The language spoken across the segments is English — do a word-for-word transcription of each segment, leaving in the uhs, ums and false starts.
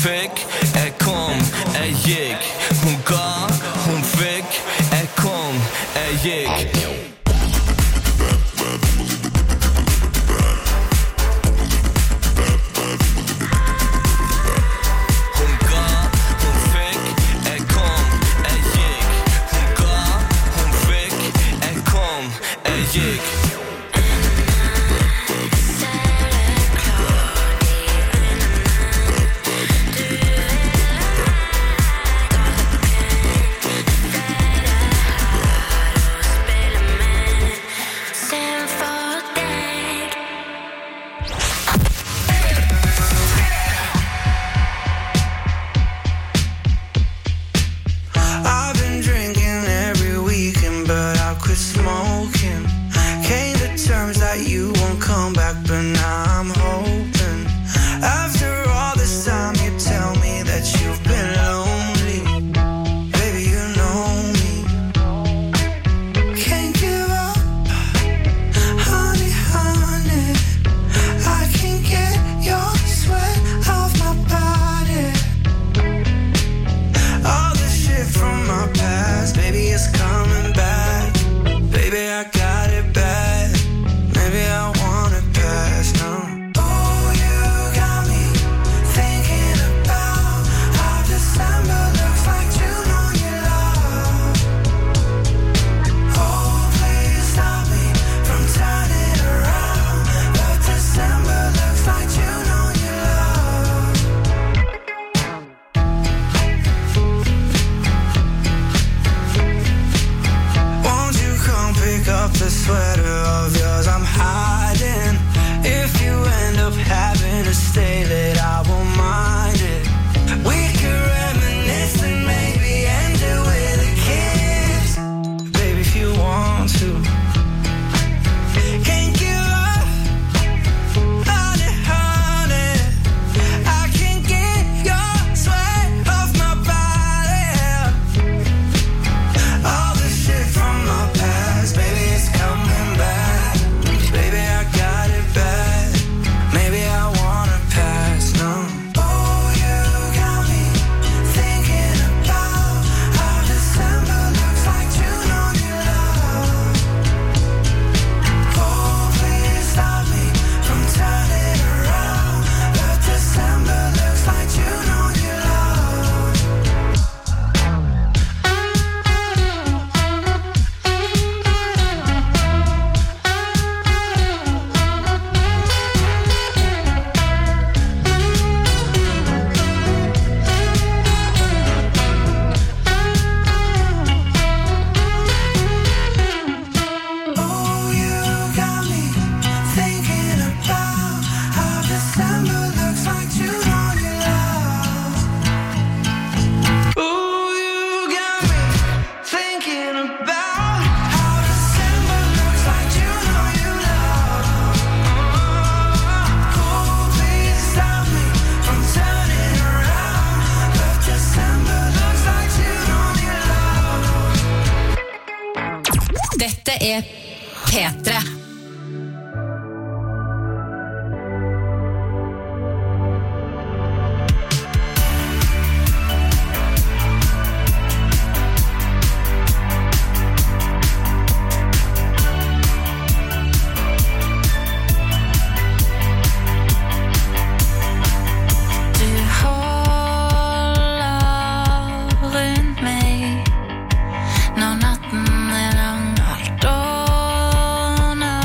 fick, jag kom, jag gick. Hon gav, hon fick, jag kom, jag gick. Petra. No, nothing that I'm not done.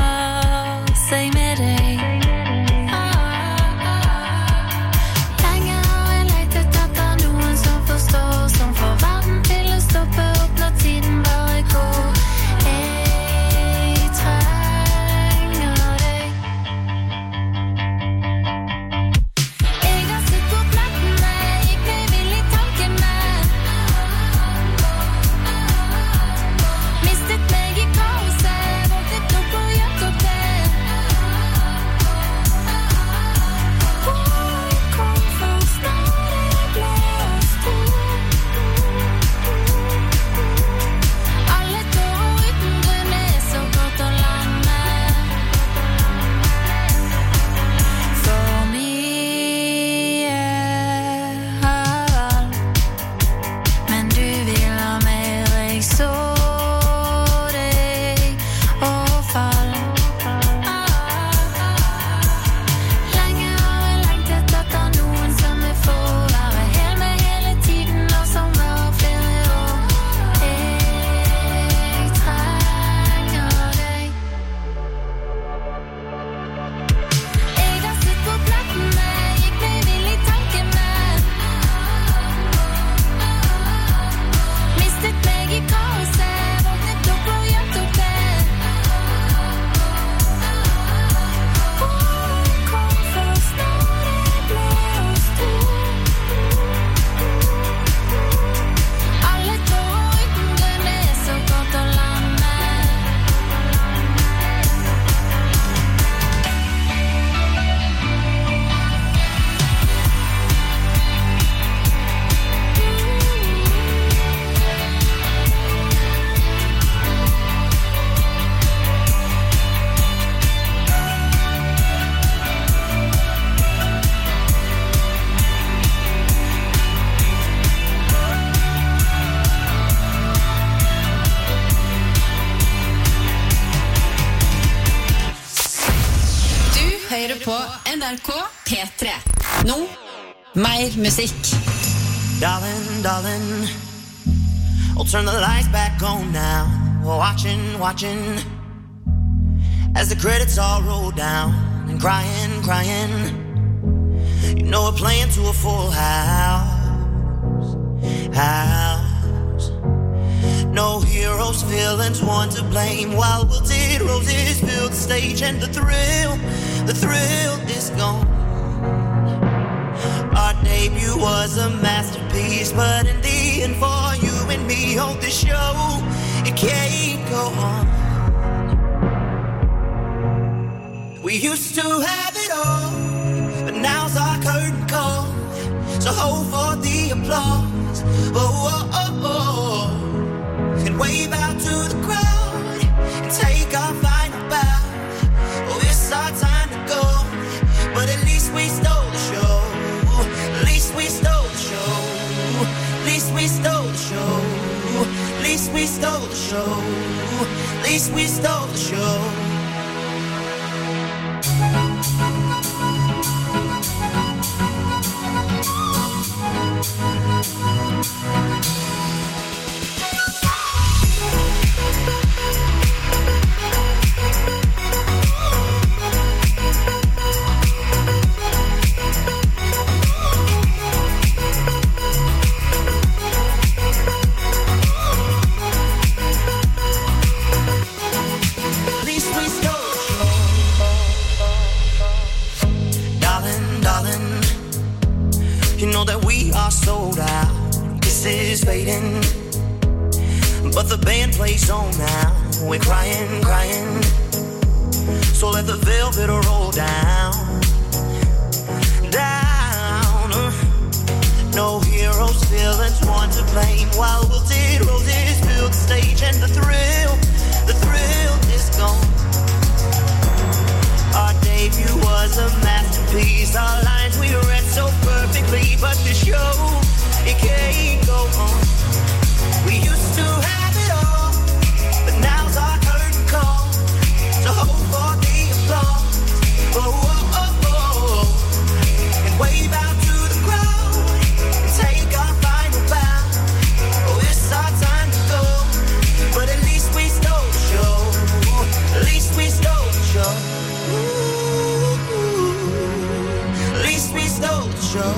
R K P tre. Nå, mer musikk. Darling, darling, I'll turn the lights back on now. Watching, watching as the credits all roll down. And crying, crying, you know we're playing to a full house, house. No heroes, villains, one to blame. While wilted roses fill the stage. And the thrill, the thrill is gone. Our debut was a masterpiece, but in the end for you and me on this show, it can't go on. We used to have it all, but now's our curtain call. So hold for the applause, oh, oh, oh, oh. And wave out to the crowd and take our final bow. Oh, it's our time to go, but at least we stole the show. At least we stole the show. At least we stole the show. At least we stole the show. At least we stole the show. Sold out, this is fading, but the band plays on now. We're crying, crying, so let the velvet roll down, down. No heroes, villains, one to blame. While wilted roses fill the stage. And the thrill, the thrill is gone. Our debut was a masterpiece. Our lines we read so perfectly, but the show, it can't go on. We used to have it all, but now's our curtain call. So hold for the applause, oh, oh, oh, oh. And wave out to the crowd and take our final bow. Oh, it's our time to go, but at least we stole the show. At least we stole the show. Ooh, at least we stole the show.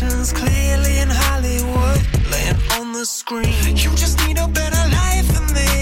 Clearly in Hollywood, laying on the screen. You just need a better life than this.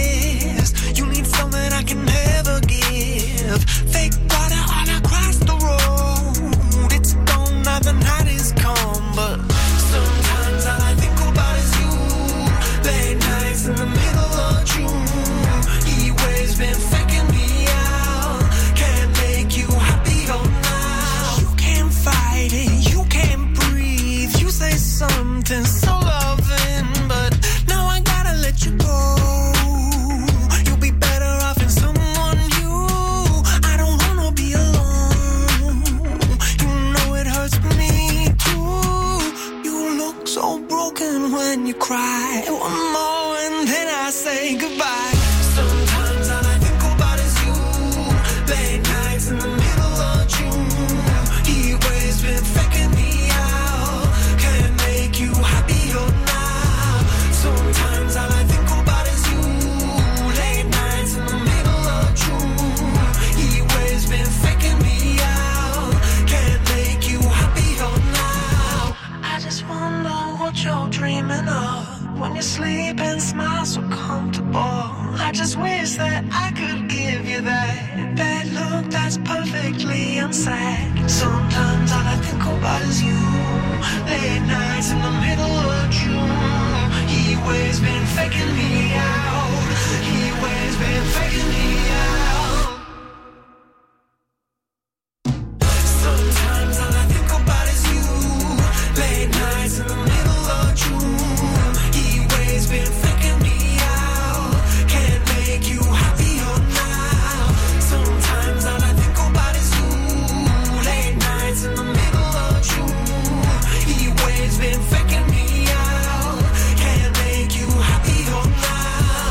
back. Sometimes all I think about is you. Late nights in the middle of June. He always been faking me out. Can't make you happier now. Sometimes all I think about is you. Late nights in the middle of June. He always been faking me out. Can't make you happier now. I just wonder what you're dreaming of when you sleep and smile so comfortable. I just wish that I could give you that bad look that's perfectly unsaid. Sometimes all I think about is you. Late nights in the middle of June. He always been faking me out. He always been faking me out. Sometimes all I think about is you. Late nights in the middle of June. He always been faking me out. Can't make you happier now. Sometimes all I think about is you. Late nights in the middle of June. He always been faking me out. Can't make you happier now.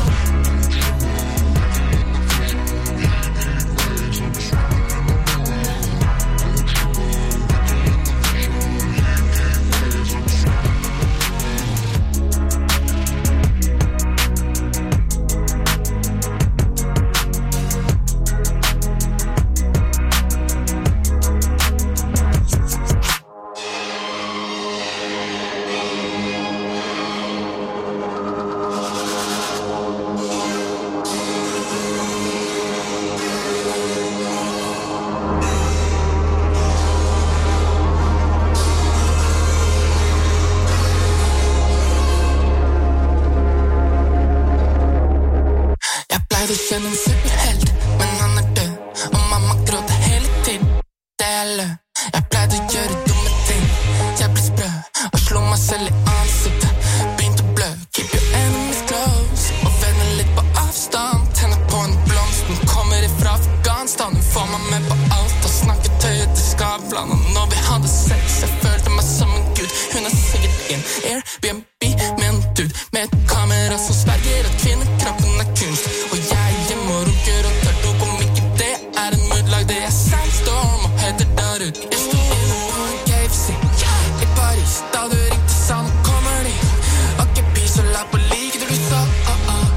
Jeg pleide å kjenne en superhelt, men han er død. Og mamma gråter hele tiden. Det er lø. Jeg pleide å gjøre dumme ting. Jeg ble sprø og slo meg selv i ansiktet. Begynte å blø. Keep your enemies close. Og venner litt på avstand. Tenner på en blomst. Den kommer ifra Afghanistan. Hun får meg med på alt. Og snakket høyt i Skavlan. Og når vi hadde sex, jeg følte meg som en gud. Hun er sikkert en Airbnb med en dude. Med et kamera som sverger at kvinnekroppen er kunst. Og jeg er hjemme og runker og tar dop. Om ikke det er en moodlag, det er sandstorm og heter der ut. Jeg stod inne på en K F C i Paris. Da du ringte sa nå kommer de. Ok, pis og la på like det du sa. ah, ah.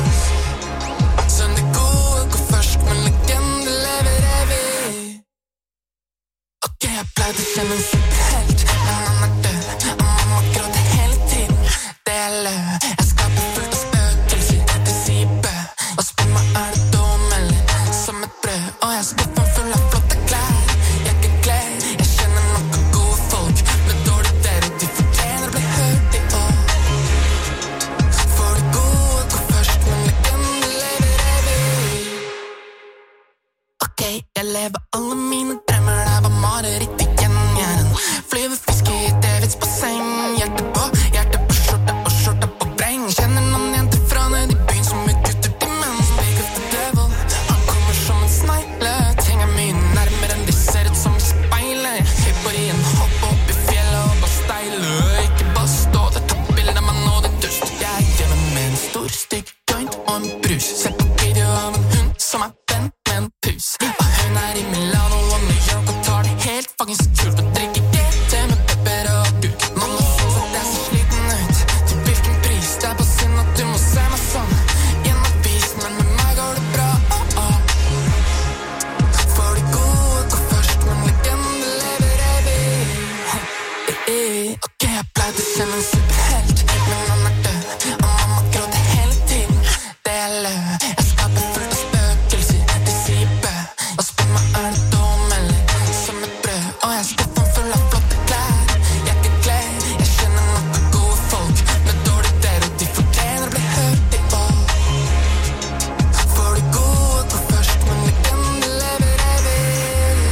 Sånn det gode går først, men legende lever evig. Ok, jeg pleide å kjenne en superhelt, men han er død. Og mamma gråter hele tiden. Det er lø. Jeg skaper fullt av spøkelser. Det sier bø. Og spør meg er det dum eller som et brød. Og jeg skuffer full av flotte klær. Jeg kan klær. Jeg kjenner noen gode folk med dårlig dere. De fortjener å bli hørt i år. For det gode går først, men legende lever evig. Ok, jeg lever alle mine drømmer. Det var mareritt igjen. Jeg er en flyvefiske i Davids basseng. Hjerte på, hjerte på skjorta og skjorta på breng. Kjenner noen jenter fra ned i byen som er gutter til menn. Speak of the devil, han kommer som en snegle. Ting er mye nærmere enn de ser ut som i speilet. Hypper i en hopp opp i fjellet og bare steile. Ikke bare stå der, ta bilder av meg nå, det dust. Jeg er hjemme med en stor stygg joint og en brus. Ser på video av en hund som er venn med en pus. Og hun er i Milano og New York og tar det helt fucking kult. Og drikker G T med pepper og duk. Mamma synes at jeg ser sliten ut. Til hvilken pris? Det er på synd at du må se meg sånn i en avis, men med meg går det bra. oh, oh. For det gode går først, men legende lever evig. eh, eh. Ok, jeg pleide å kjenne en superhelt, men han er død. Og mamma gråter hele tiden. Det er lø. Jeg skaper fullt av spøkelser. De sier bø. Og spør meg er det dum eller som et brød. Og jeg skuffer full av flotte klær. Jeg kan klær. Jeg kjenner noen gode folk med dårlig dere. De fortjener å bli hørt i år. For det gode går først, men legende lever evig.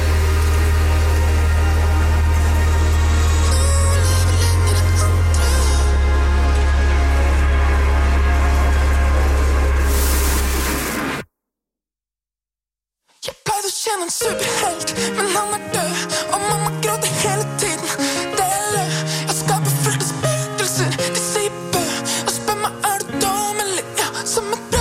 Jeg pleide å kjenne en superhelt, men han er død. Og mamma gråter hele tiden. Det er lø. Jeg skaper fullt av spøkelser. De sier bø. Og spør meg er du dum eller ja, som et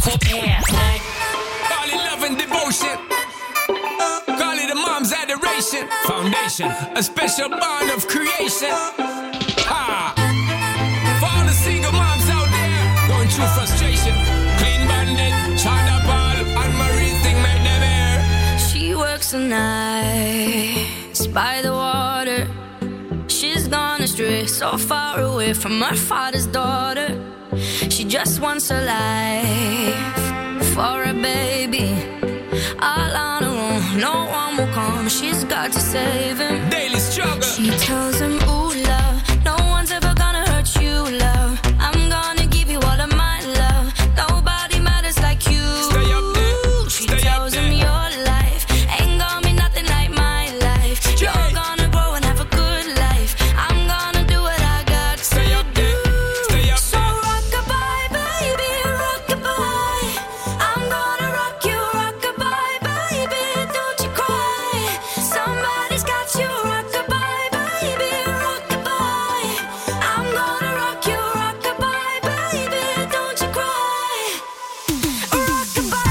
K P tre. Call it love and devotion. Call it a mom's adoration. Foundation, a special bond of creation. Ha! For all the single moms out there going through frustration. Clean Bandit, China Paul, and Marie thing made them air. She works the nights by the water. She's gone astray, so far away from her father's daughter. She just wants a life for a baby. All on her own, no one will come. She's got to save him. Daily struggle. She tells him, ooh, love, no one's ever gonna hurt you, love. I'm gonna give you all of my love. Nobody matters like you. Stay up there. She Stay tells up him there. your life ain't gonna be nothing like my life. You're gonna grow and have a good life. I'm gonna do what I got to Stay up there. Stay up so there. rock-a-bye, baby, rock-a-bye. I'm gonna rock you, rock-a-bye, baby, don't you cry. Somebody's got you, rock-a-bye, baby, rock-a-bye. I'm gonna rock you, rock-a-bye, baby, don't you cry. Rock-a-bye,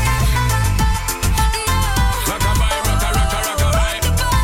Rockabye, rocka, rocka, rockabye.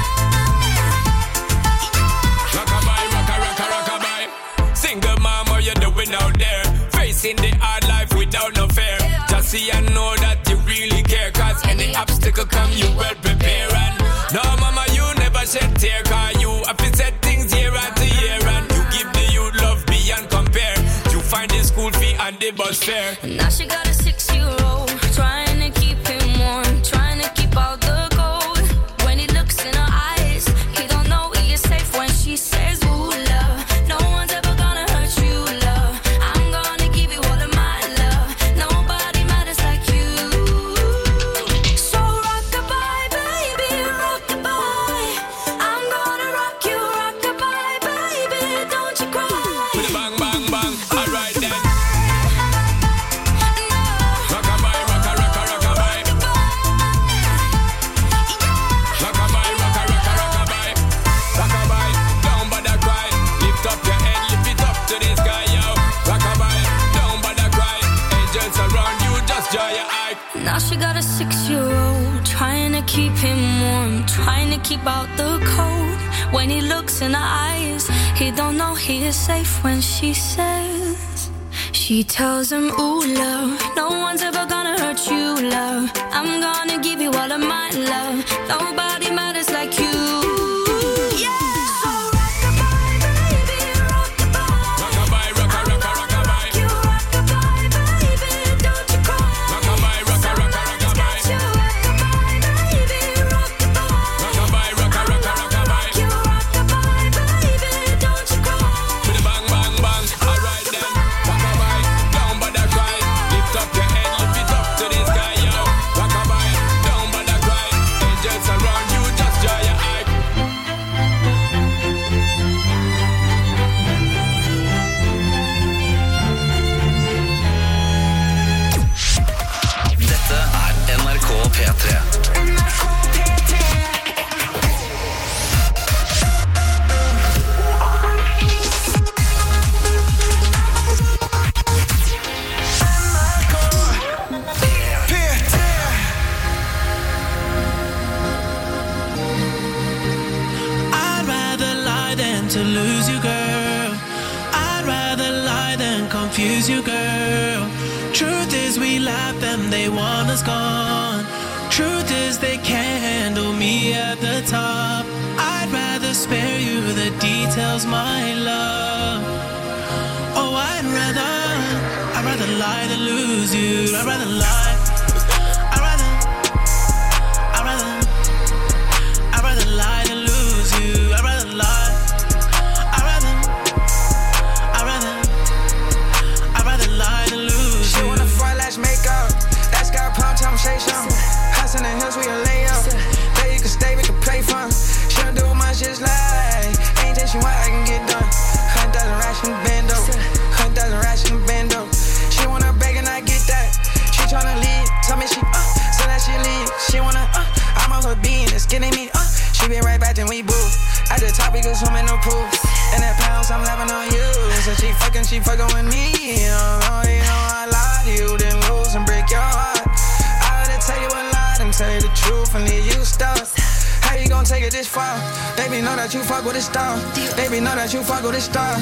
Rockabye, rocka, rocka, rockabye. Single mom, what you doing out there? Facing the hard life without no fear. Just see and know that you really care. Cause any obstacle come, you well prepare. And no, mama, you never shed tear. Cause you have to set things year after year. And you give the youth love beyond compare. You find the school fee and the bus fare. now she got a six-year-old, trying to keep him warm, trying to keep out the cold. When he looks in her eyes, he don't know he is safe when she says, ooh, love, no one's ever gonna hurt you, love. I'm gonna give you all of my love. Nobody matters like you. So rock-a-bye, baby, rock-a-bye. I'm gonna rock you, rock-a-bye, baby, don't you cry. With a bang, bang, bang. Alright then. Rockabye, rocka, rocka, rockabye. Rockabye, rocka, rocka, rockabye. Rockabye, don't bother cry. Lift up your head, lift it up to the sky, yo. Rockabye, don't bother cry. Angels around you, just dry your eye. Now she got a six-year-old, trying to keep him warm, trying to keep out the cold. When he looks in her eyes, he don't know he is safe when she says, she tells him, ooh, love, no one's ever gonna hurt you, love. I'm gonna give you all of my love. Nobody matters like you. Yeah. So rock-a-bye, baby, rock-a-bye. Rockabye, rocka, rocka, rockabye. You rock-a-bye, baby, don't you cry. Rockabye, rocka, rocka, rockabye. You rock-a-bye, baby, rock-a-bye. Rockabye, rocka, rocka, rockabye. You rock-a-bye, baby, don't you cry. With a bang, bang, bang. Alright then. Rockabye, don't bother cry. Lift up your head, lift it up to the sky, yo. Rockabye, don't bother cry. Angels around you, just dry your eye. Dette er N R K P tre. I'd rather lie than to lose you, girl. I'd rather lie than confuse you, girl. Truth is we laugh and they want us gone. Truth is they can't handle me at the top. I'd rather spare you the details, my love. Oh, I'd rather, I'd rather lie than lose you. I'd rather lie. I'd rather, I'd rather, I'd rather lie than lose you. I'd rather lie. I'd rather, I'd rather, I'd rather lie than lose She you. wanna fry lash makeup. That's got pump time, say something. House in the hills, we a layup. There you can stay, we can play fun. She don't do much, just like anything she want, I can get done. Hundred thousand racks in the bando. Hundred thousand racks in the bando. She wanna beg and I get that. She tryna leave, tell me she uh, so that she leave. She wanna uh, I'm on her being, it's getting me uh. She been right back, then we boo. At the top, we go swim in the pool. And that pounds, I'm laughing on you. So she fucking, she fucking with me. You know, you know I lie to you, then lose and break roof and leave you stuck. How you gon' take it this far? Baby, know that you fuck with a star. Baby, know that you fuck with a star.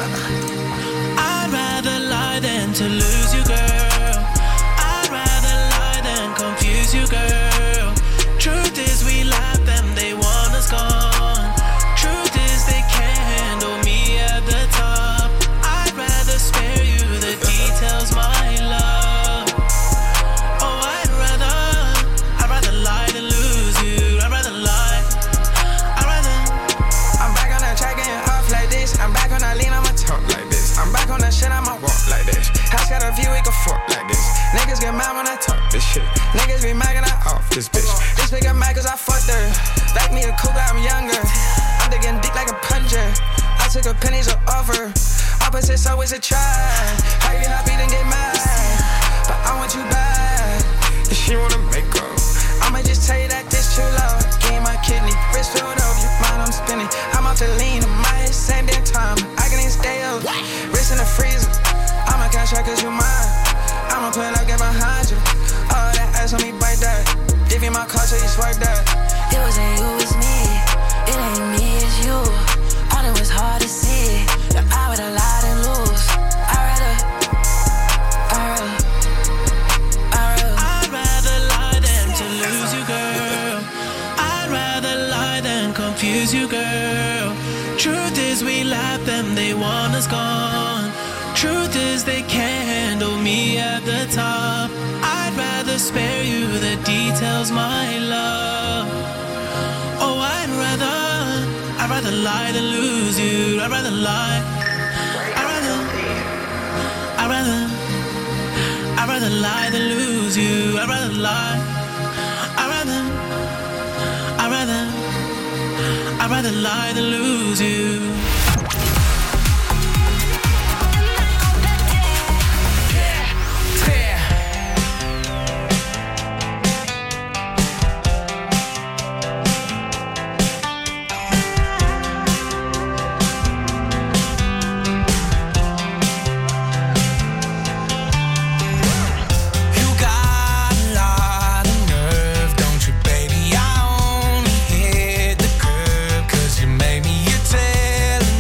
I'd rather lie than to lose you, girl. I'd rather lie than confuse you, girl. Truth is we love them, they want us gone. Truth is they can't handle me at the top. I'd rather spare you the details, my love. Oh, I'd rather, I'd rather lie than lose you. I'd rather lie, I'd rather. I'm back on that track getting off like this. I'm back on that lean, I'ma talk like this. I'm back on that shit, I'ma walk like this. House got a view, we can fuck like this. Niggas get mad when I talk this shit. Niggas be mad when I off this bitch. This nigga mad cause I fucked her. Like me a cougar, I'm younger. I'm digging dick like a plunger. I took a pennies of offer. Opposites always a try. How you happy then get mad? But I want you back. If she wanna make up, I'ma just tell you that this too low. Gain my kidney, wrist filled up, you mind I'm spinning. I'm off the lean, in my head same damn time. I can even stay up, wrist in the freezer. I'ma cash out cause you mine. I'ma pull up, get behind you. All that ass on me, bite that. Give you my car so you swipe that. It wasn't you, it's me. It ain't me, it's you. I know it's hard to see. That I would have lied and lose. I'd rather, I'd rather, I'd rather. I'd rather lie than to lose you, girl. I'd rather lie than confuse you, girl. Truth is we love them, they want us gone. Truth is they can't handle me at the top. I'd rather spare you the details, my love. Oh, I'd rather, I'd rather lie than lose you. I'd rather lie. I'd rather, I'd rather, I'd rather lie than lose you. I'd rather lie. I'd rather, I'd rather, I'd rather lie than lose you. Telling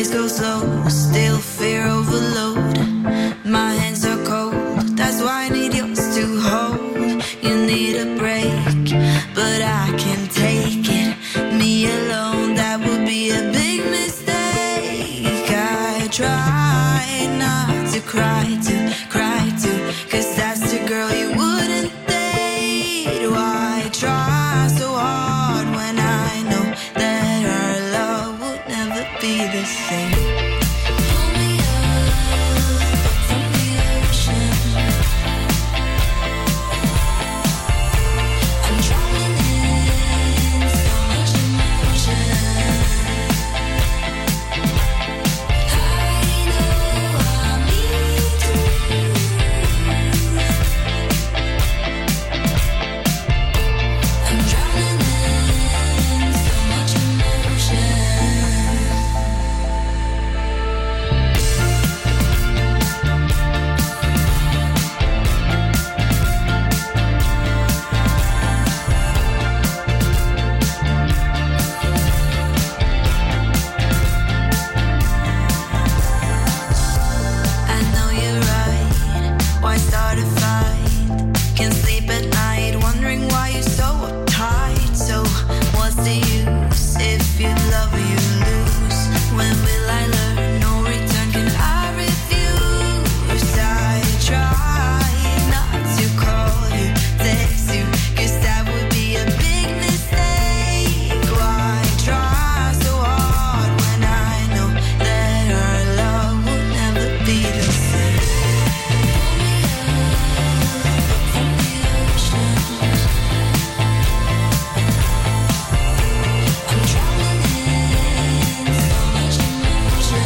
days go slow, still fear overload. My hands are cold, that's why I need yours to hold. You need a break, but I can't take it. Me alone, that would be a big mistake. I try not to cry to, cry to, cause that's the girl you wouldn't date. Why try so hard when I know that our love would never be the same? Pull me up from the ocean. I'm drowning in so much emotion. I know I need you. I'm drowning in so much emotion. I know you're right. Why start a fight? Can't sleep at night, wondering why you're so uptight. So what's the use if you love or you lose? When will I learn? No return, can I refuse? I try not to call you, text you, cause that would be a big mistake. Why try so hard when I know that our love would never be the same? Pull me up from the ocean. I'm drowning in so much emotion.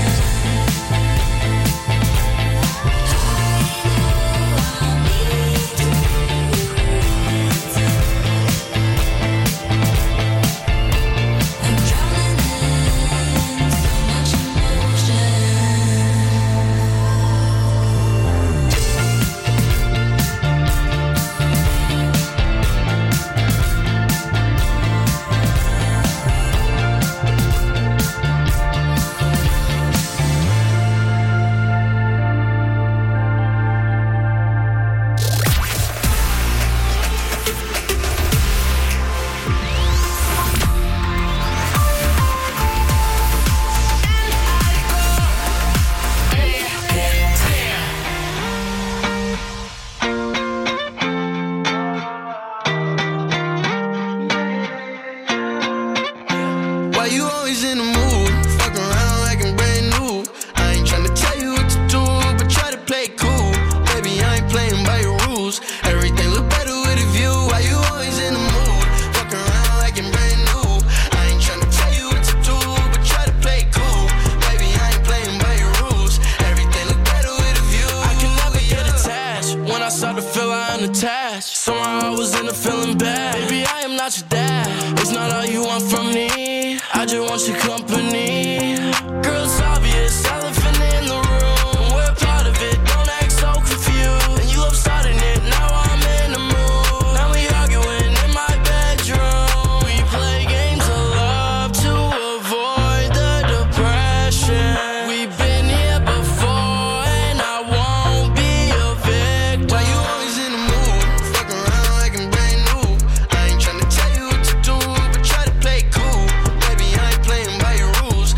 Why you always in the mood? Fuck around like I'm brand new. I ain't tryna tell you what to do, but try to play it cool. Baby, I ain't playing by your rules. Everything look better with a view. Why you always in the mood? Fuck around like I'm brand new. I ain't tryna tell you what to do, but try to play it cool. Baby, I ain't playing by your rules. Everything look better with a view. I can never get attached. When I start to feel I am attached, somehow I was in a feeling bad. Baby, I am not your dad. It's not all you want from me. I just want your company. Girl, it's obvious, elephant in the room. We're part of it, don't act so confused. And you love starting it, now I'm in the mood. Now we arguing in my bedroom. We play games of love to avoid the depression. We've been here before and I won't be a victim. Why you always in the mood? Fuck around like I'm brand new. I ain't tryna tell you what to do, but try to play it cool. Baby, I ain't playing by your rules.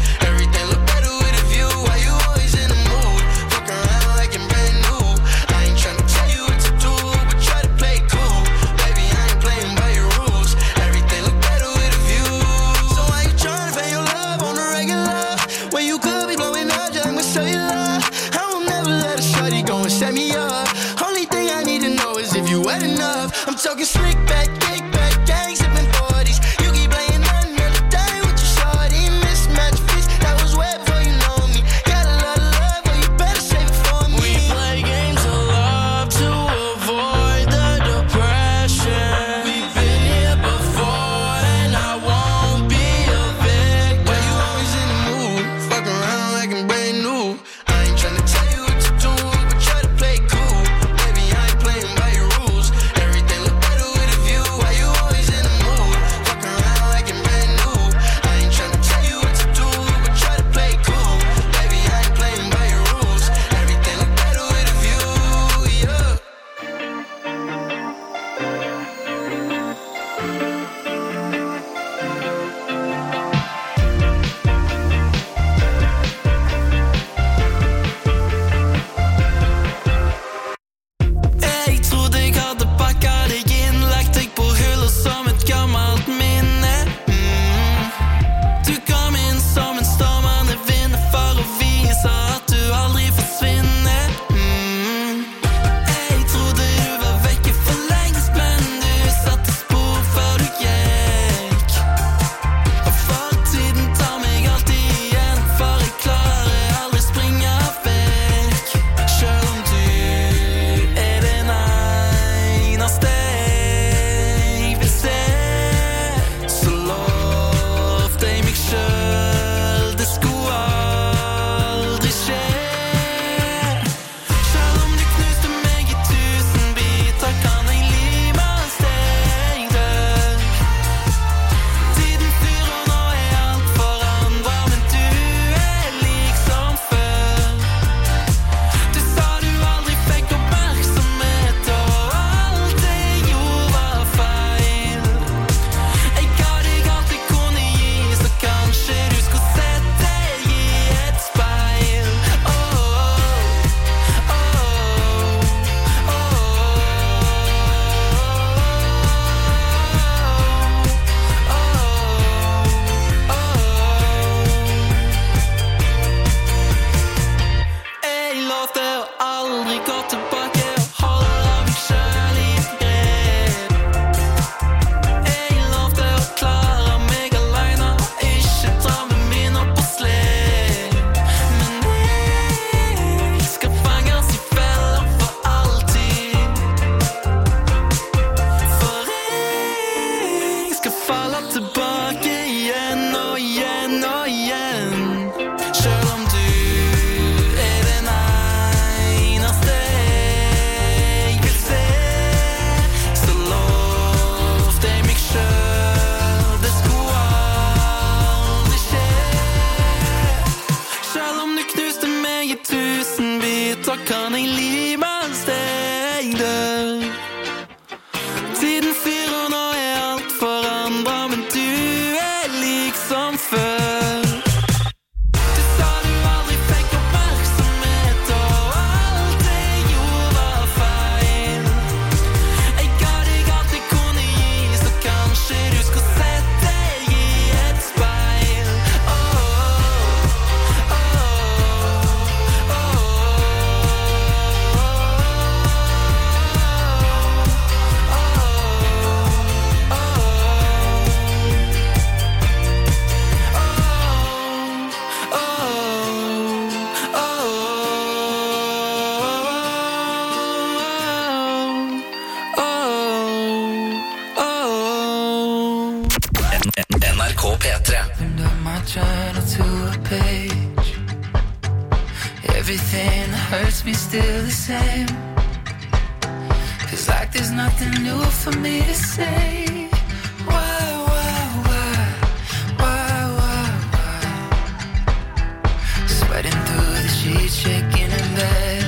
journal to a page. Everything that hurts me still the same. Feels like there's nothing new for me to say. Why, why, why, why, why, why? Sweating through the sheets, shaking in bed.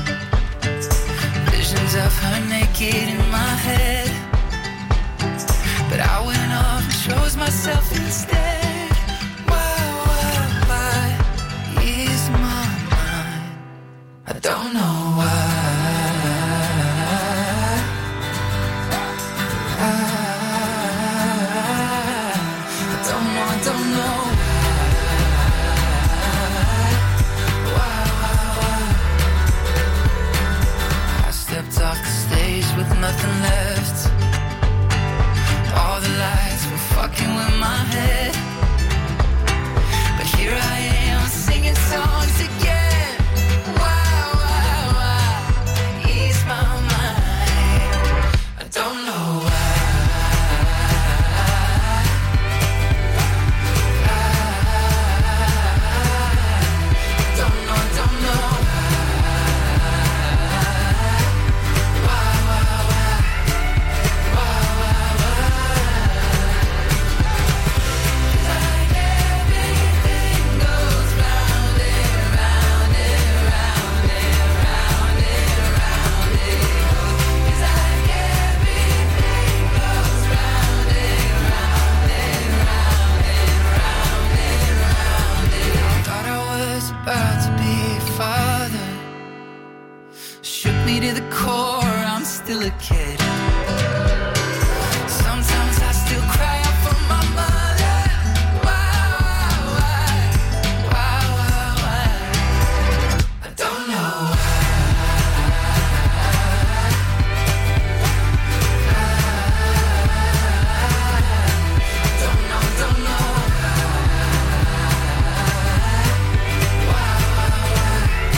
Visions of her naked in my head. But I went off and chose myself instead. Why, why, why is my mind? I don't know why. I, I don't know, I don't know why. Why, why, why? I stepped off the stage with nothing left. All the lights were fucking with my head. But here I am singing songs again. Why, why, why ease my mind? I don't know why. I don't know, I don't know why, why, why, why, why, why? Like everything goes round and round and round and round and round it goes. It's like everything goes round and round and round and round and round it. Thought I was about to be a father. Shook me to the core, I'm still a kid. Sometimes I still cry out for my mother. Why, why, why, why, why? I don't know why. I don't know, don't know why, why, why,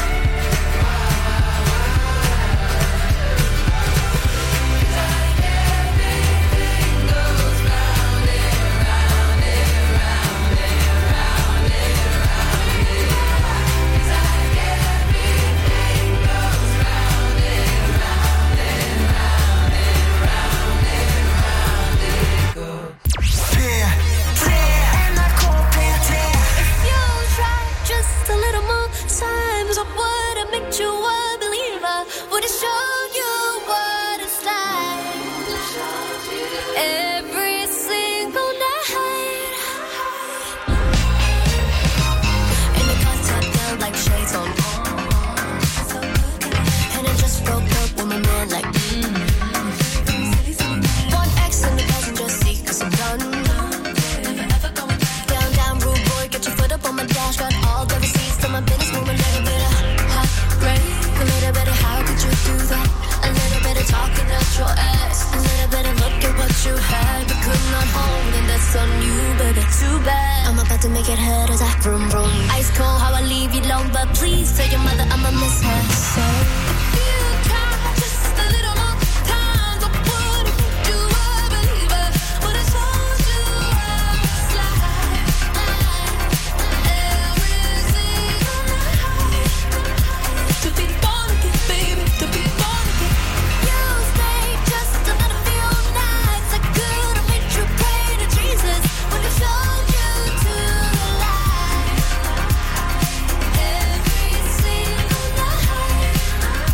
like everything goes round and round and round and round and round it goes. Like everything goes round and round and round and round and round it goes. If you try just a little more times, I would have made you a believer. Would have shown you what it's like every single night. In the bathtub, felt like shades on. And I just broke up with my man, like mm. One X in the passenger seat, 'cause I'm done. Down, down, rude boy, get your foot up on my dash. Got all the receipts to my business, move a little bit of heartbreak. A little bit of how could you do that? A little bit of talking at your ass. A little bit of look at what you had, but could not hold, and that's on you, baby. Too bad. I'm about to make it hurt as I vroom vroom. Ice cold, how I leave you alone, but please tell your mother I'ma miss her. So if you try just a little more times, I would have made you a believer. Would have told you how it's like every single night. To be born again, baby, to be born again. You stayed just a little few nights. I could have made you pray to Jesus. Would have showed you to the light every single night.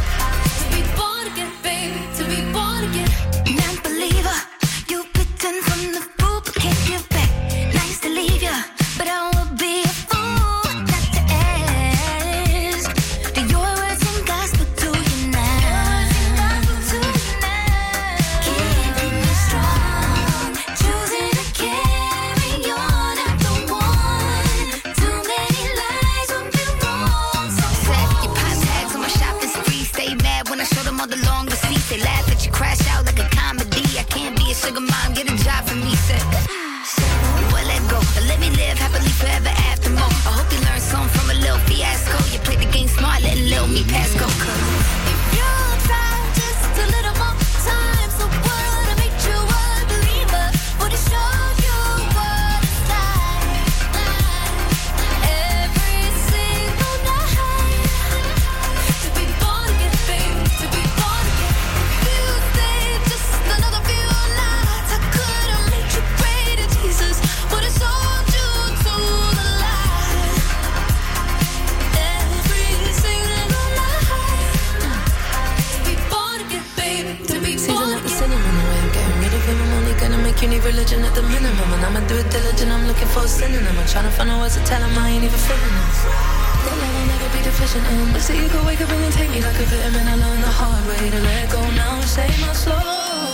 religion at the minimum, and I'ma do it diligent. I'm looking for a synonym. I'm trying to find out words to tell 'em I ain't even feeling them. That love I'll never be deficient in. But see, you could wake up and then take me like a vitamin. I learned the hard way to let go now. Say my slow.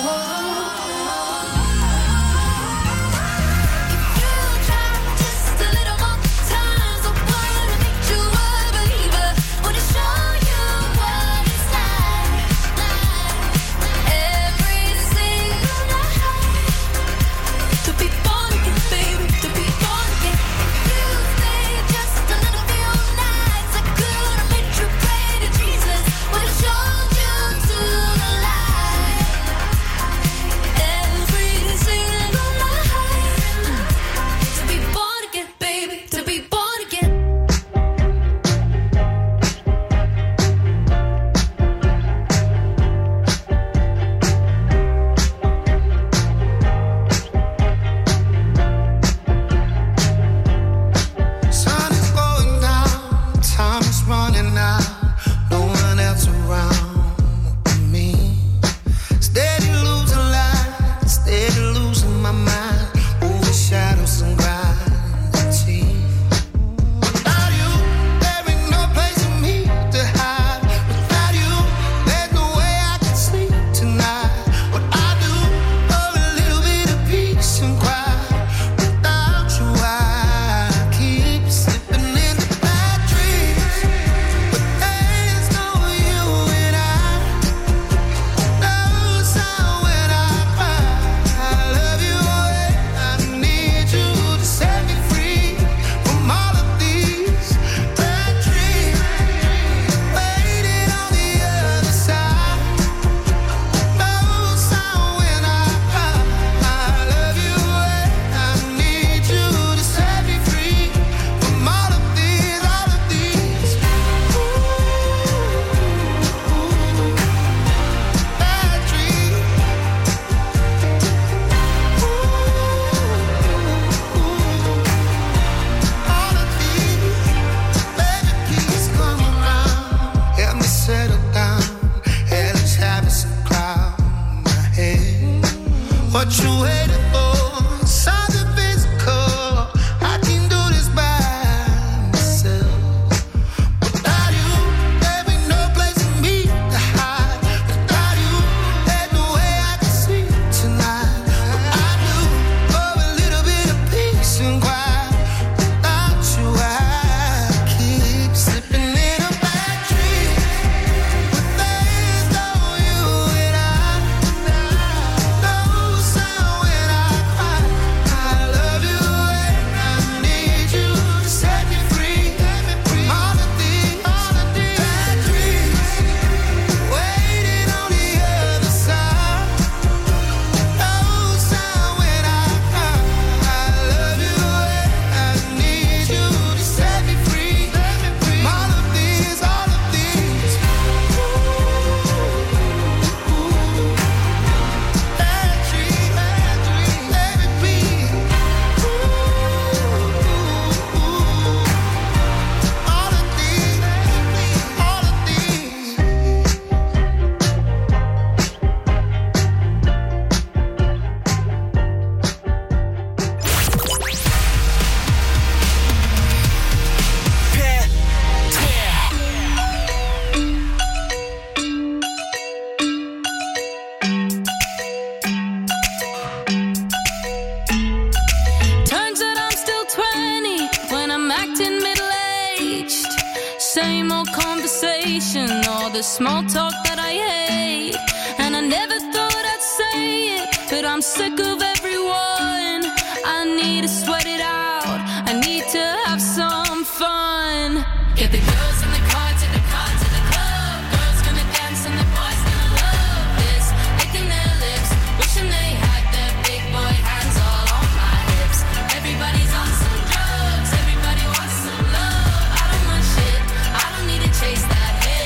Small talk that I hate, and I never thought I'd say it, but I'm sick of everyone. I need to sweat it out, I need to have some fun. Get the girls in the car to the car to the club. Girls gonna dance and the boys gonna love this. Licking their lips, wishing they had their big boy hands all on my hips. Everybody's on some drugs, everybody wants some love. I don't want shit, I don't need to chase that.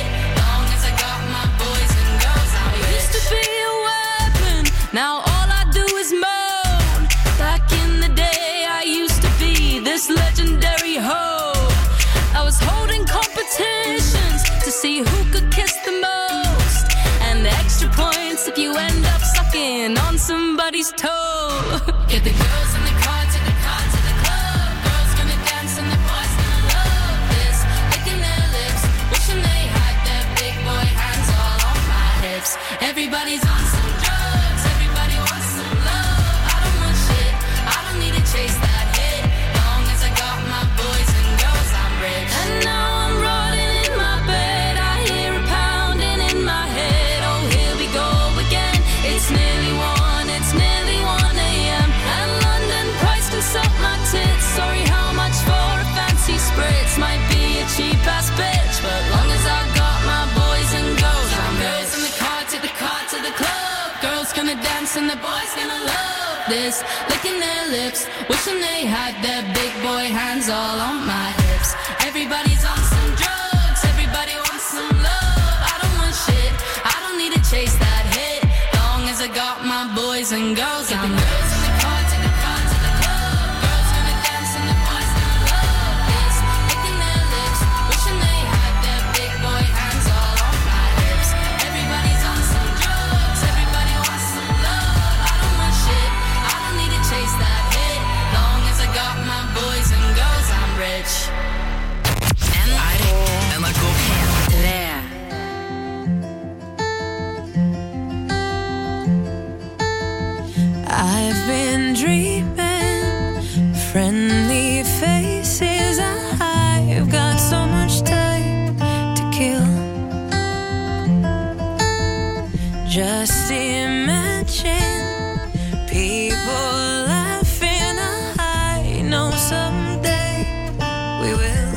Now all I do is moan. Back in the day I used to be this legendary hoe. I was holding competitions to see who could kiss the most, and extra points if you end up sucking on somebody's toe. Get the girls in the car to the car to the club. Girls gonna dance and the boys gonna love this. Licking their lips, wishing they had their big boy hands all on my hips. Everybody's on some drugs, everybody wants some love. I don't want shit, I don't need to chase that hit. Long as I got my boys and girls, I'm rich. And now I'm rotting in my bed, I hear a pounding in my head. Oh, here we go again. It's nearly one, it's nearly one a.m. And London price can suck my tits. Sorry, how much for a fancy spritz? Might be a cheap ass bitch, but long as I got my boys and girls, I'm girls in the car to the car to the club. Girls gonna dance and the boys gonna love this. Licking their lips, wishing they had their big boy hands all on my hips. Everybody's on some drugs, everybody wants some love. I don't want shit, I don't need to chase that hit. Long as I got my boys and girls, I'm girls in the car to the car to the club. Girls gonna dance and the boys gonna love this. Licking their lips, wishing they had their big boy hands all on my hips. Everybody's on some drugs, everybody wants some love. I don't want shit, I don't need to chase that hit. Long as I got my boys and girls, I'm rich. N R K P3. I've been dreaming friendly faces. I've got so much time to kill. Just imagine people laughing. I know someday we will.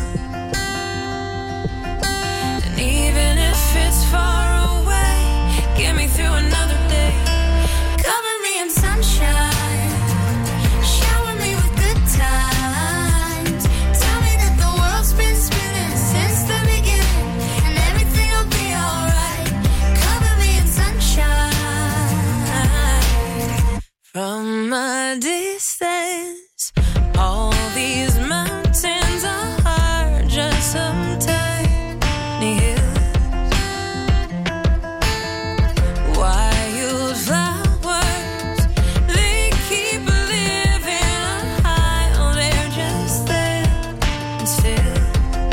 And even if it's far away, get me through another day. Cover me in sunshine, shower me with good times. Tell me that the world's been spinning since the beginning, and everything will be alright. Cover me in sunshine. From a distance, all these mountains are just some tiny hills. Wildflowers, they keep living high. Oh, they're just there and still.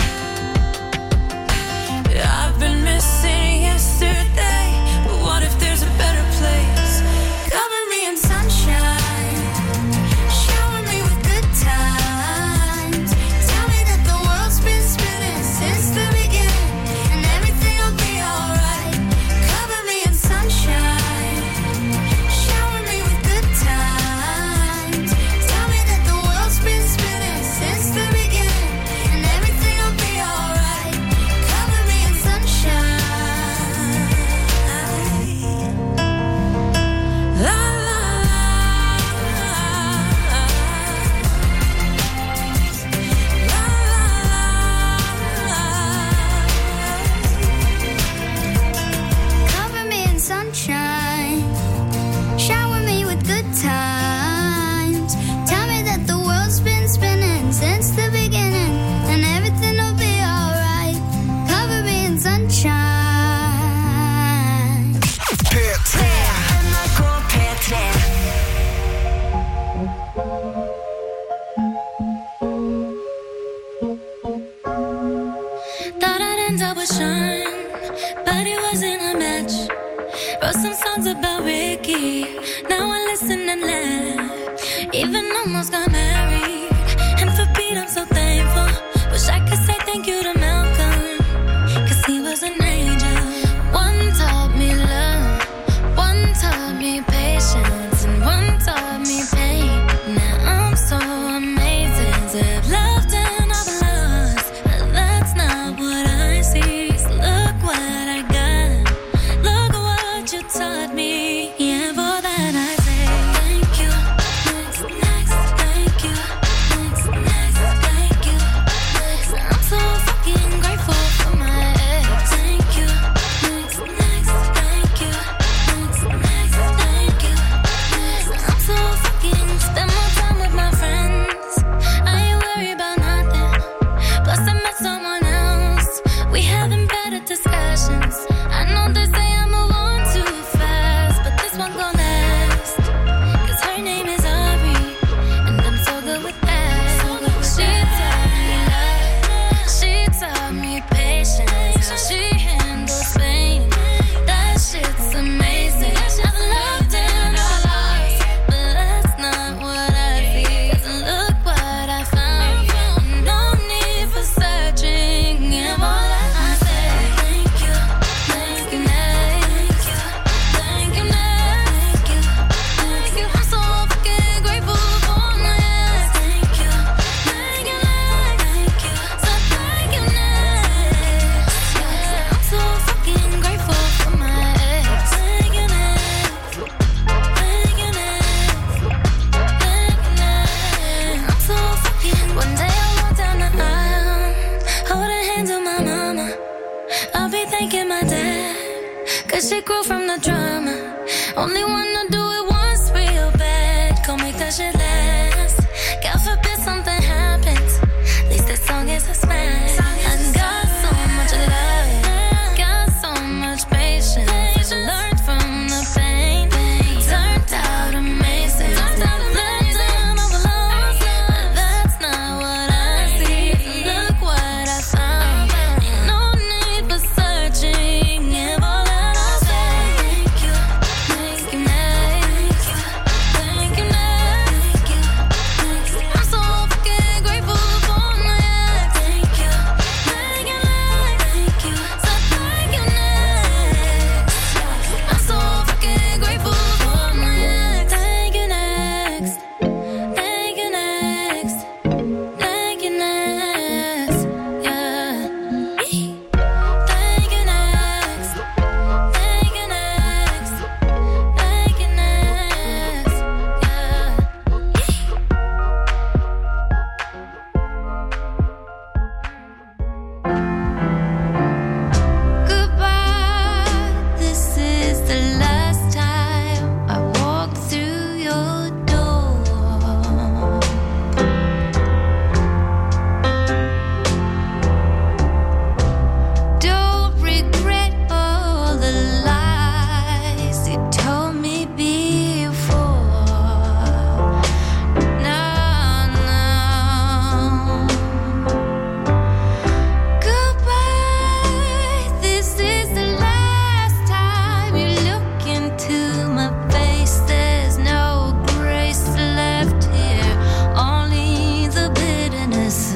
I've been missing yesterday, but what if there's a better place? Cover me in sunshine, shower me with good times. Tell me that the world's been spinning since the beginning, and everything will be alright. Cover me in sunshine, shower me with good times. Tell me that the world's been spinning since the beginning, and everything will be alright. Cover me in sunshine. La la la. La la la. Cover me in sunshine, shower me with good times. Tell me that the world's been spinning since the beginning, and everything will be alright. Cover me in sunshine. Thought I'd end up with Sean, but it wasn't a match. Wrote some songs about Ricky, now I listen and laugh. Even almost got married, and for Pete I'm so thankful. Wish I could say thank you to Malcolm, cause he was an angel. One taught me love, one taught me patience, and one taught me pain. Now I'm so amazing to have loved and I've lost, but that's not what I see. So look what I got, look what you taught me. Yeah, for that I say thank you. Next, next, thank you. Next, next, thank thanking my dad, cause shit grew from the drama. Only wanna do it once real bad, go make that shit last. God forbid something happens, at least this song is a smash. I got so much love, got so much patience, learned from the pain, turned out amazing. Let them overload, but that's not what I see. Look what I found, ain't no need for searching. If all that I say, thank you, thank you next, thank you next. I'm so fucking grateful for my ex. Thank you, thank you next, thank you, so thank you next. I'm so fucking grateful for my ex. Thank you next, thank you next, thank you next, yeah. Thank you next, thank you next, thank you next, yeah. Goodbye, this is the last time I walk through your door. Don't regret all the lies you told me before. No, no. Goodbye, this is the last time you look into my face. There's no grace left here, only the bitterness.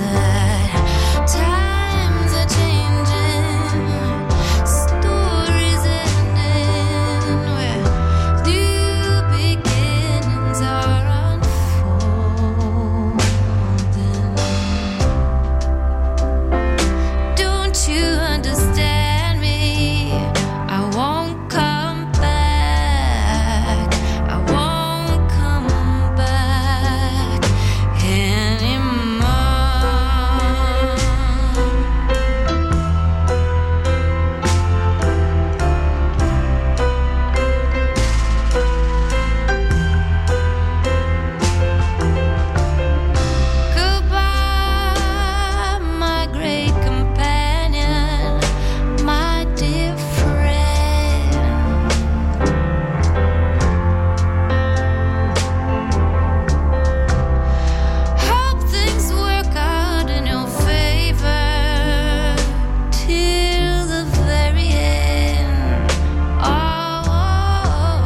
Times are changing, stories ending, where new beginnings are unfolding. Don't you understand me? I won't come back. I won't come back anymore. Goodbye, my great companion, my dear friend. Hope things work out in your favor till the very end. Oh,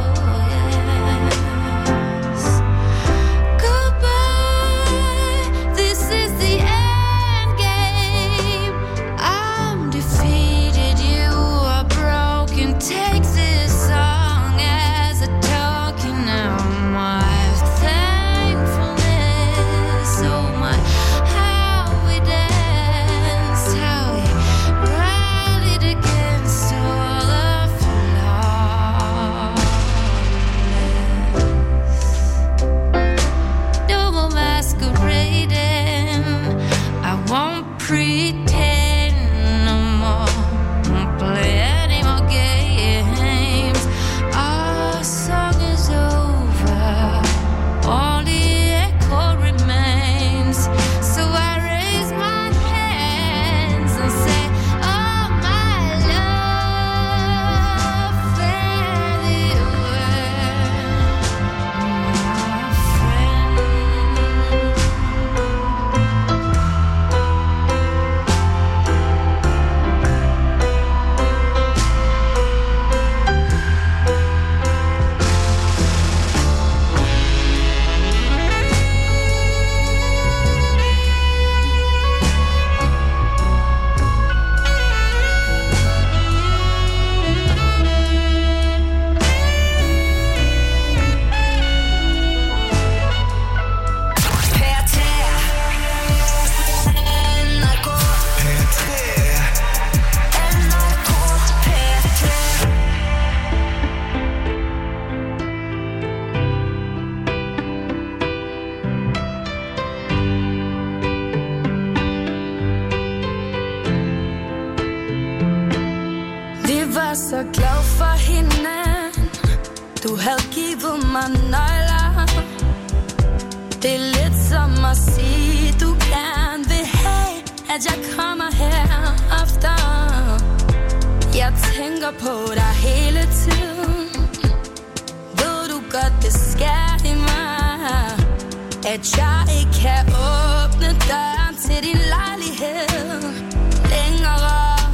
yes. Goodbye, this is the end game. I'm defeated, you are broken. Take this song as a token of my thankfulness. Oh my, how we danced, how we rallied against all our flaws. No more masquerading, I won't pretend no more, won't play any more games. Our song is over, only echo remains. So I raise my hands and say, oh my love, fare thee well, my friend. så glad for hende. Du havde givet mig nøgler. Det er lidt som at sige, du gerne vil have, at jeg kommer her ofte. Jeg tænker på dig hele tiden. Ved du godt, det skærer i mig, at jeg ikke kan åbne døren til din lejlighed længere.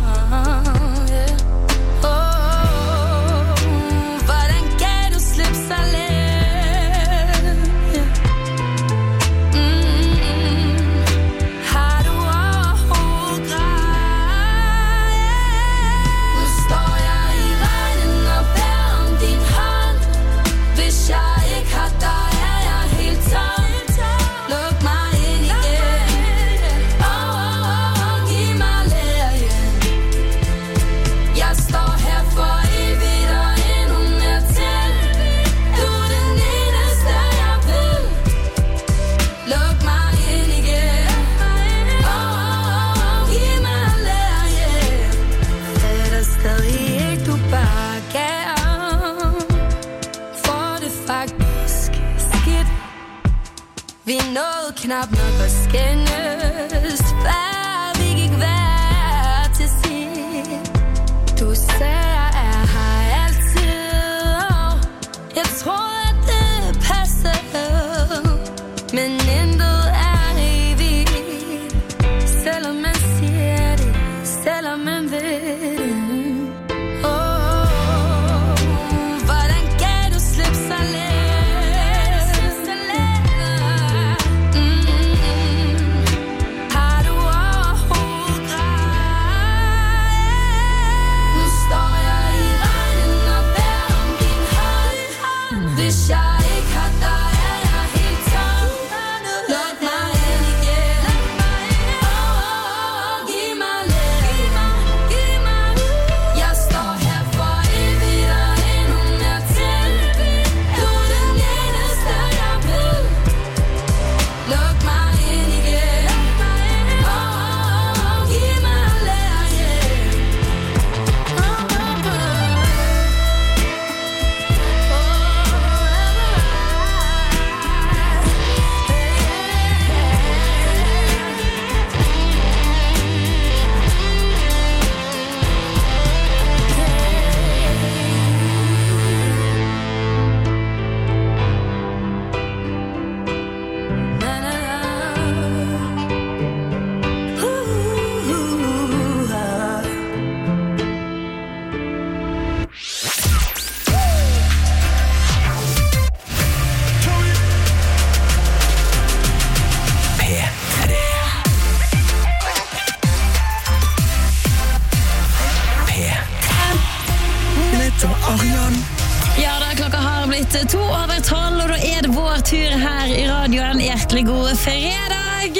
Vi nåede knap nok at skændes, før vi gik hver til sit. Du sagde, jeg er her altid, og jeg tror, at det passer. Men intet er evigt, selvom man siger det, selvom man ved det. To over tolv, og da er det vår tur her i radioen. Hjertelig god fredag!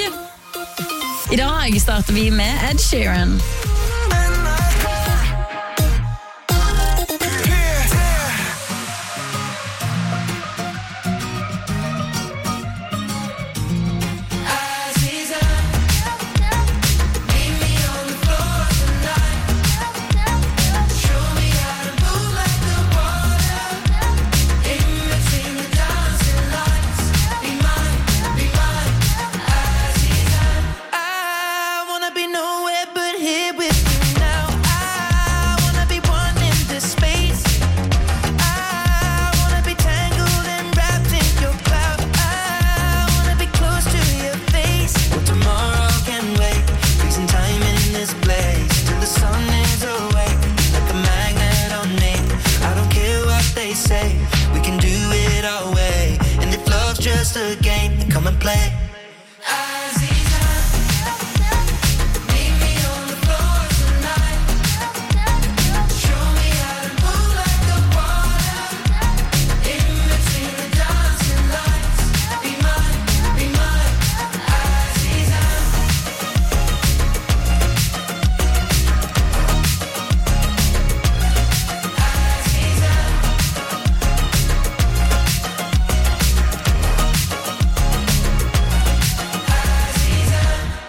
I dag starter vi med Ed Sheeran.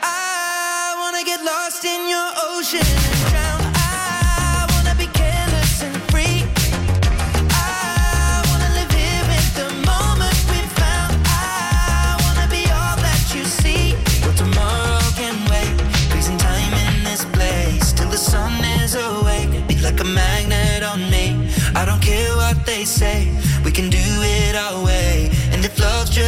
Lost in your ocean and drown. I wanna be careless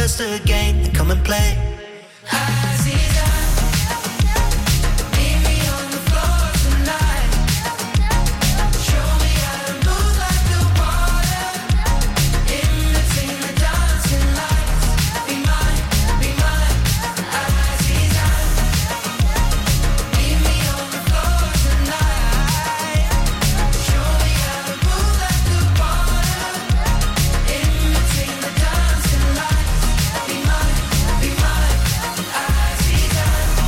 just a game, then come and play. Aziza, meet me on the floor tonight. Show me how to move like the water. In between the dancing lights. Be mine, be mine, Aziza. Meet me on the floor tonight. Show me how to move like the water. In between the dancing lights. Be mine, be mine, Aziza.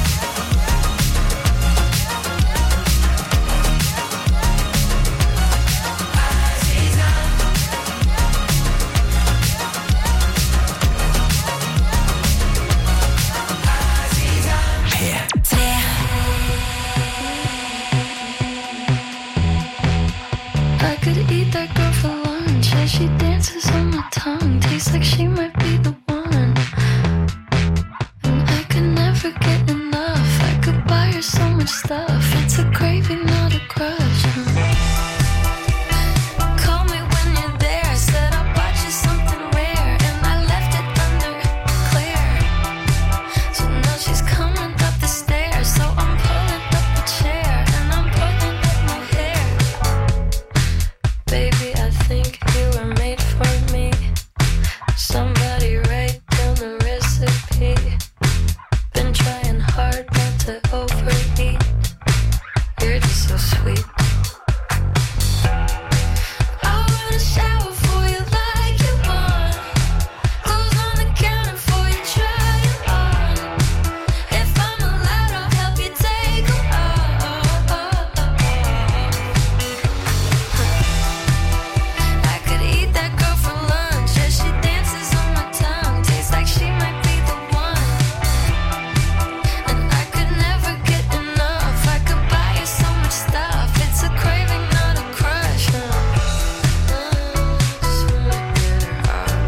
I could eat that girl for lunch as she dances on my tongue. Tastes like she might be the one. And I could never get enough. I could buy her so much stuff. It's a craving, not a crush. Call me when you're there. Said I'll buy you something rare. And I left it under Claire. So now she's coming up the stairs. So I'm pulling up a chair. And I'm pulling up my hair. Baby, I think you were made for me. Somebody write down the recipe. Been trying hard not to overeat. You're just so sweet. I wanna shower for you like you want. Clothes on the counter for you, try it on. If I'm allowed, I'll help you take 'em off. I could eat that girl for lunch as she dances on my tongue. Tastes like she might be the one. And I could never get enough. I could buy you so much stuff. It's a craving, not a crush. Uh, just wanna get her off.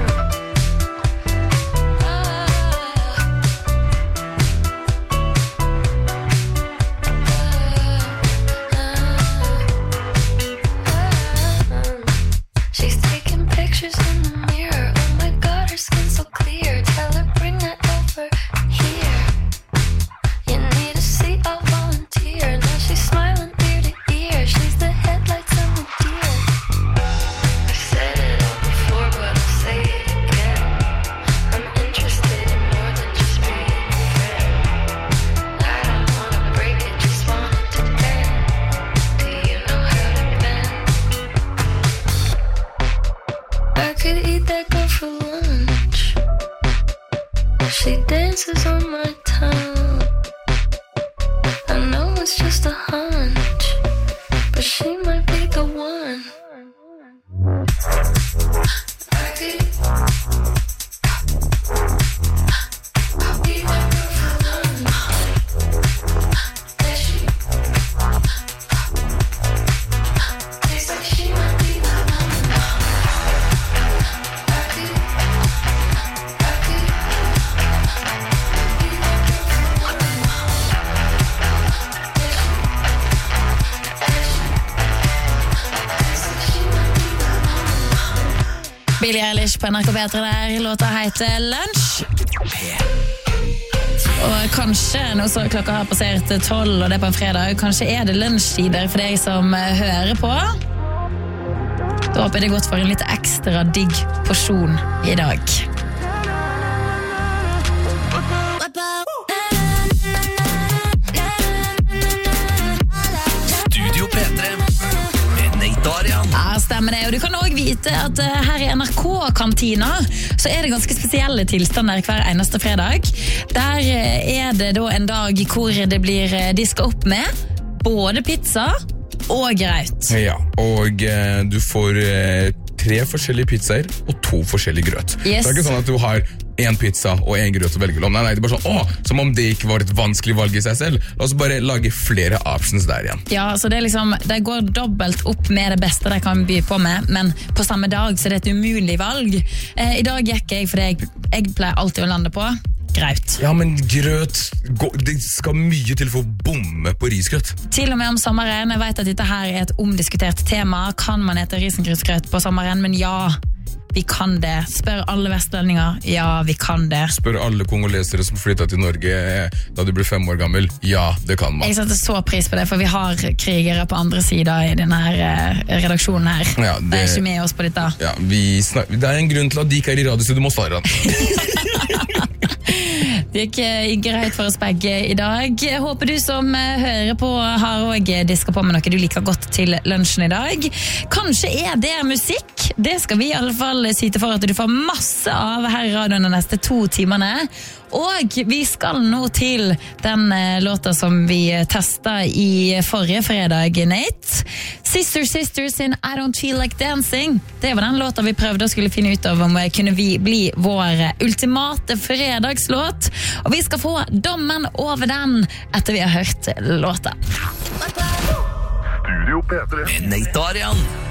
She's taking pictures in the mirror. Oh my god, her skin's so clear. Tell her bring that over here. You need a seat, I'll volunteer. Now she's smiling ear to ear. She's the headlights on the deer. I've said it all before, but I'll say it again. I'm interested in more than just being a friend. I don't wanna break it, just want it to bend. Do you know how to bend? I could eat that girl for lunch. She dances on my tongue. I know it's just a hunch, but she might be the one. I could eat that girl for lunch. Yeah, she tastes like she might be the one. I could, I could eat that girl for lunch. Yeah, she, yeah, she tastes like she might be the one. Billie Eilish på N R K P tre der. Låta heter Lunch. Og kanskje, nå så klokka har passert tolv, og det er på en fredag, kanskje er det lunsjtider for deg som eh, hører på. Da håper jeg det er godt for en litt ekstra digg porsjon i dag. Studio P tre med Nate Arian. Ja, stemmer det. Og du kan også vite at eh, her i N R K-kantina så er det ganske spesielle tilstander hver eneste fredag. Der eh, er det da en dag hvor det blir eh, disket opp med både pizza og graut. Ja, og eh, du får eh, tre forskjellige pizzaer og to forskjellige grøt. Yes. Det er ikke sånn at du har en pizza og en grøt å velge om. Nei, nei, det er bare sånn, åh, som om det ikke var et vanskelig valg i seg selv. La oss bare lage flere options der igjen. Ja, så det er liksom, det går dobbelt opp med det beste de kan by på med, men på samme dag så er det et umulig valg. Eh, I dag gikk jeg, for jeg, jeg pleier alltid å lande på graut. Ja, men grøt, det skal mye til for å bomme på risgrøt. Til og med om sommeren, jeg vet at dette her er et omdiskutert tema. Kan man ete risengrynsgrøt på sommeren? Men ja, vi kan det. Spør alle vestlendingar, ja, vi kan det. Spør alle kongolesere som flyttet til Norge eh, da du ble fem år gammel. Ja, det kan man. Jeg setter så pris på det, for vi har krigere på andre sider i denne her, eh, redaksjonen her. Ja, det, det er ikke med oss på dette. Ja, vi snak, det er en grunn til at de ikke er i radiostudio må starte. Det gikk eh, greit for oss begge i dag. Jeg håper du som eh, hører på har også disket på med noe du liker godt til lunsjen i dag. Kanskje er det musikk. Det skal vi i alle fall si til for at du får masse av her i radioen de neste to timene. Og vi skal nå til den eh, låta som vi testet i forrige fredag, Nate. Sister Sisters in I Don't Feel Like Dancing. Det var den låta vi prøvde å skulle finne ut av om vi kunne vi bli vår ultimate fredagslåt. Og vi skal få dommen over den etter vi har hørt låta. Studio P tre med Nate Arian.